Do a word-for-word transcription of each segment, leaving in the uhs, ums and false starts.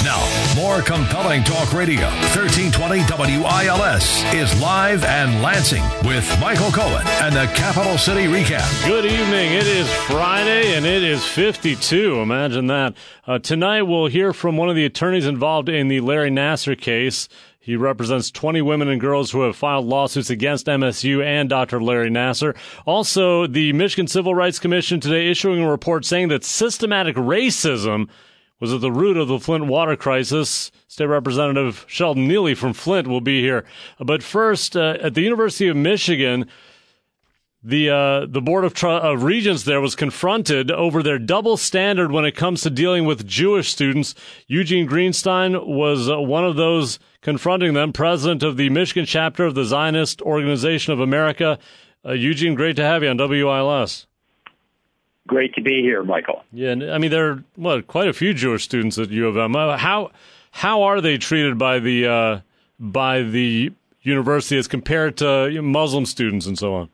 Now, more compelling talk radio. thirteen twenty W I L S is live and Lansing with Michael Cohen and the Capital City Recap. Good evening. It is Friday, and it is fifty-two. Imagine that. Uh, tonight, we'll hear from one of the attorneys involved in the Larry Nassar case. He represents twenty women and girls who have filed lawsuits against M S U and Doctor Larry Nassar. Also, the Michigan Civil Rights Commission today issuing a report saying that systematic racism was at the root of the Flint water crisis. State Representative Sheldon Neely from Flint will be here. But first, uh, at the University of Michigan, the uh, the Board of, Tr- of Regents there was confronted over their double standard when it comes to dealing with Jewish students. Eugene Greenstein was uh, one of those confronting them, president of the Michigan chapter of the Zionist Organization of America. Uh, Eugene, great to have you on W I L S. Great to be here, Michael. Yeah, I mean, there are well, quite a few Jewish students at U of M. How how are they treated by the uh, by the university as compared to Muslim students and so on?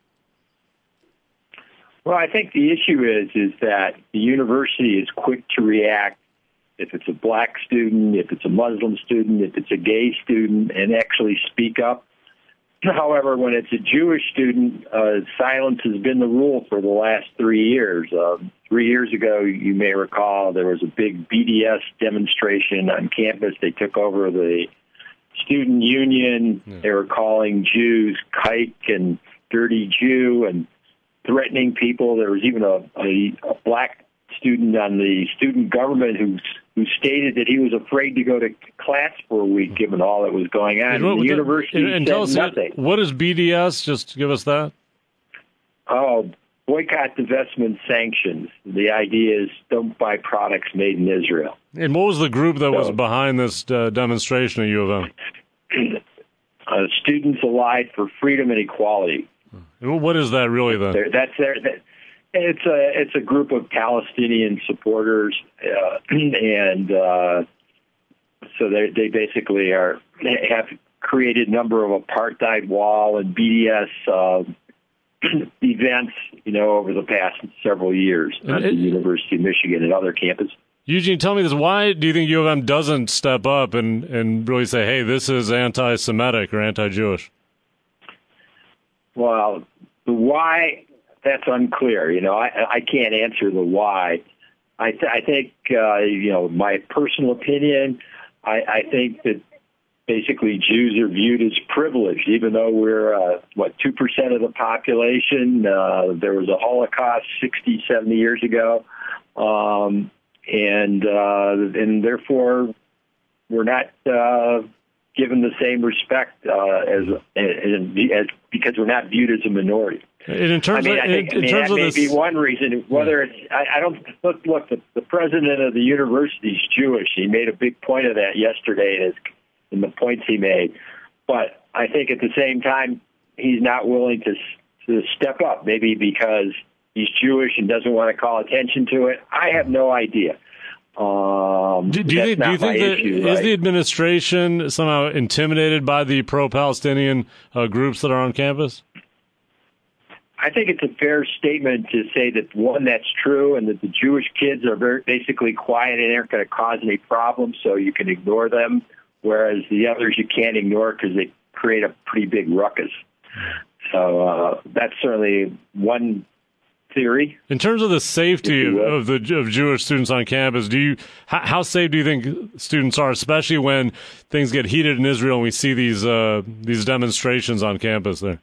Well, I think the issue is is that the university is quick to react if it's a black student, if it's a Muslim student, if it's a gay student, and actually speak up. However, when it's a Jewish student, uh, silence has been the rule for the last three years. Uh, three years ago, you may recall, there was a big B D S demonstration on campus. They took over the student union. Yeah. They were calling Jews kike and dirty Jew and threatening people. There was even a, a, a black student on the student government who who stated that he was afraid to go to class for a week given all that was going on. And, and the the, university and, and said tell us nothing. What is B D S? Just give us that. Oh, boycott, divestment, sanctions. The idea is don't buy products made in Israel. And what was the group that so, was behind this uh, demonstration at U of M? uh, Students Allied for Freedom and Equality. What is that really then? They're, that's their. That, It's a it's a group of Palestinian supporters, uh, and uh, so they they basically are have created a number of apartheid wall and B D S uh, events, you know, over the past several years at the University of Michigan and other campuses. Eugene, tell me this: why do you think U of M doesn't step up and, and really say, "Hey, this is anti-Semitic or anti-Jewish"? Well, the why. That's unclear. You know, I, I can't answer the why. I, th- I think, uh, you know, my personal opinion, I, I think that basically Jews are viewed as privileged, even though we're, uh, what, two percent of the population. Uh, there was a Holocaust sixty, seventy years ago. Um, and, uh, and therefore, we're not uh, given the same respect uh, as, as, as because we're not viewed as a minority. And in terms I mean, of, I think, in, I mean, in terms that of may this, be one reason. Whether it's, I, I don't look. Look, the, the president of the university is Jewish. He made a big point of that yesterday in, his, in the points he made. But I think at the same time, he's not willing to to step up. Maybe because he's Jewish and doesn't want to call attention to it. I have no idea. Um, do, do you think, do you think that issue, is right? the administration somehow intimidated by the pro-Palestinian uh, groups that are on campus? I think it's a fair statement to say that, one, that's true, and that the Jewish kids are very basically quiet and aren't going to cause any problems, so you can ignore them, whereas the others you can't ignore because they create a pretty big ruckus. So uh, that's certainly one theory. In terms of the safety of the of Jewish students on campus, do you how, how safe do you think students are, especially when things get heated in Israel and we see these uh, these demonstrations on campus there?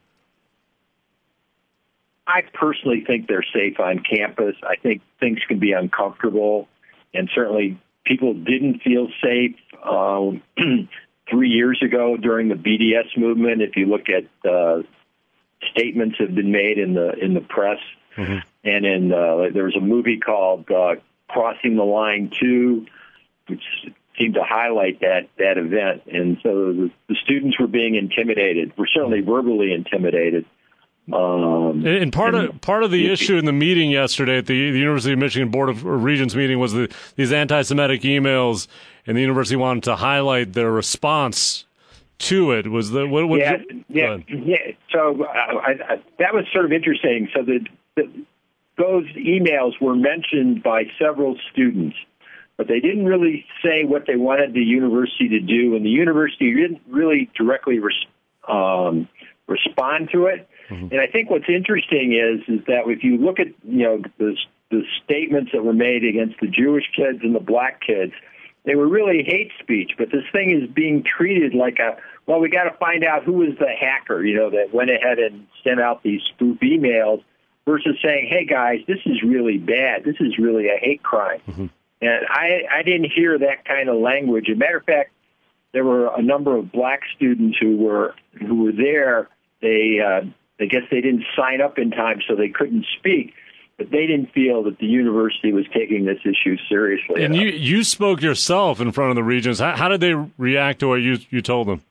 I personally think they're safe on campus. I think things can be uncomfortable, and certainly people didn't feel safe um, three years ago during the B D S movement. If you look at uh, statements have been made in the in the press, mm-hmm. and in uh, there was a movie called uh, Crossing the Line two, which seemed to highlight that that event. And so the, the students were being intimidated. We're certainly verbally intimidated. Um, and part and, of part of the issue in the meeting yesterday at the, the University of Michigan Board of Regents meeting was the, these anti-Semitic emails, and the university wanted to highlight their response to it. Was the what? what yeah, yeah, yeah. So uh, I, I, that was sort of interesting. So the, the those emails were mentioned by several students. but they didn't really say what they wanted the university to do, and the university didn't really directly res- um, respond to it. Mm-hmm. And I think what's interesting is is that if you look at you know the, the statements that were made against the Jewish kids and the black kids, they were really hate speech. But this thing is being treated like a, well, we got to find out who is the hacker, you know, that went ahead and sent out these spoof emails, versus saying, hey, guys, this is really bad. This is really a hate crime. Mm-hmm. And I, I didn't hear that kind of language. As a matter of fact, there were a number of black students who were who were there. They, uh, I guess they didn't sign up in time, so they couldn't speak. But they didn't feel that the university was taking this issue seriously. And you, you spoke yourself in front of the Regents. How, how did they react to what you, you told them?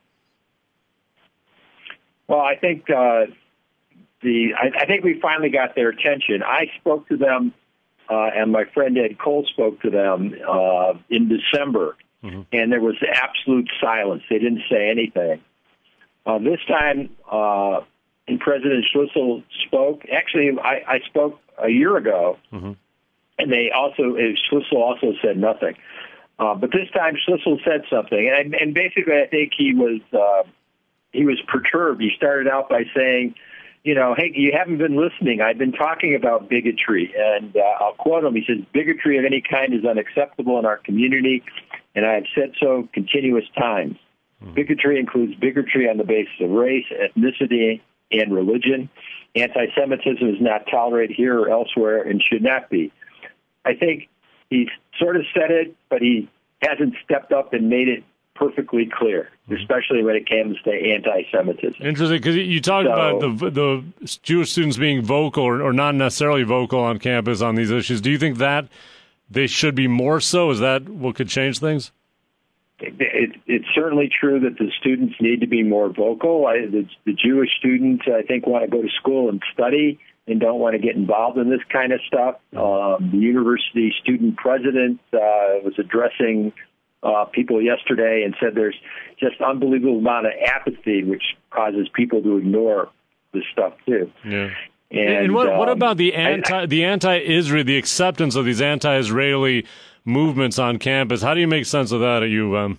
Well, I think uh, the I, I think we finally got their attention. I spoke to them, uh, and my friend Ed Cole spoke to them uh, in December, mm-hmm. and there was absolute silence. They didn't say anything. Uh, this time, uh, President Schlissel spoke. Actually, I, I spoke a year ago, mm-hmm. and they also Schlissel also said nothing. Uh, but this time, Schlissel said something, and, and basically, I think he was uh, he was perturbed. He started out by saying, "You know, hey, you haven't been listening. I've been talking about bigotry," and uh, I'll quote him. He says, "Bigotry of any kind is unacceptable in our community, and I have said so continuous times. Mm-hmm. Bigotry includes bigotry on the basis of race, ethnicity, and religion. Anti-Semitism is not tolerated here or elsewhere and should not be." I think he sort of said it, but he hasn't stepped up and made it perfectly clear, especially when it comes to anti-Semitism. Interesting, because you talked so, about the the Jewish students being vocal or, or not necessarily vocal on campus on these issues. Do you think that they should be more so? Is that what could change things? It, it, it's certainly true that the students need to be more vocal. I, the, the Jewish students, I think, want to go to school and study and don't want to get involved in this kind of stuff. Um, the university student president uh, was addressing uh, people yesterday and said there's just unbelievable amount of apathy, which causes people to ignore this stuff too. Yeah. And, and what, um, what about the anti I, the anti-Israel, the acceptance of these anti-Israeli movements on campus? How do you make sense of that at U of M?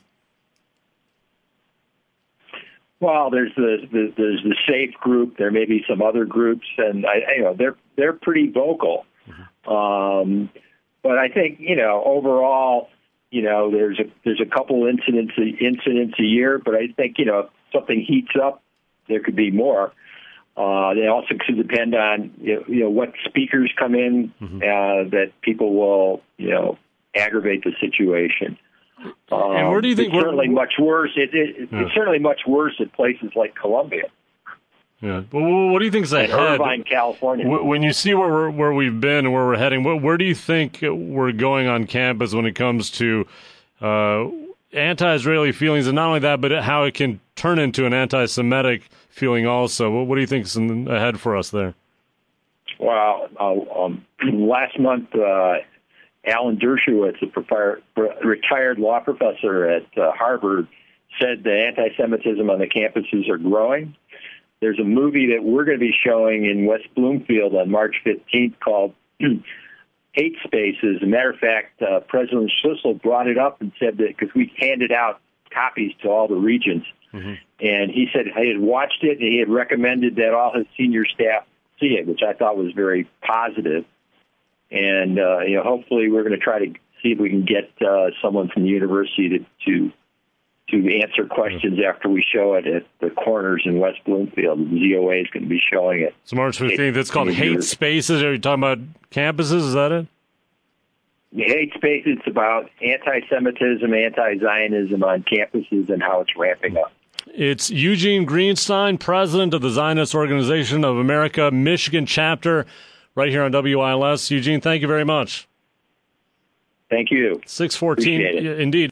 Well, there's the, the there's the SAFE group. There may be some other groups, and I, you know they're they're pretty vocal. Mm-hmm. Um, but I think you know overall, you know there's a there's a couple incidents incidents a year. But I think you know if something heats up, there could be more. Uh, they also could depend on you know, you know what speakers come in mm-hmm. uh, that people will you know. aggravate the situation. Um, and where do you think it's certainly much worse? It, it, yeah. It's certainly much worse at places like Columbia. Yeah. Well, what do you think is ahead? Irvine, California. When you see where we're, where we've been and where we're heading, where, where do you think we're going on campus when it comes to uh, anti-Israeli feelings, and not only that, but how it can turn into an anti-Semitic feeling also? What, what do you think is in, ahead for us there? Well, uh, um, last month. Uh, Alan Dershowitz, a prefer- retired law professor at uh, Harvard, said that anti-Semitism on the campuses are growing. There's a movie that we're going to be showing in West Bloomfield on March fifteenth called Hate Spaces. As a matter of fact, uh, President Schlissel brought it up and said that because we handed out copies to all the regents, mm-hmm. and he said he had watched it and he had recommended that all his senior staff see it, which I thought was very positive. And, uh, you know, hopefully we're going to try to see if we can get uh, someone from the university to, to to answer questions after we show it at the Corners in West Bloomfield. The Z O A is going to be showing it. So March fifteenth, it's called Hate Spaces. Are you talking about campuses? Is that it? Hate Spaces, it's about anti-Semitism, anti-Zionism on campuses and how it's ramping up. It's Eugene Greenstein, president of the Zionist Organization of America, Michigan chapter, right here on W I L S. Eugene, thank you very much. Thank you. six fourteen, indeed.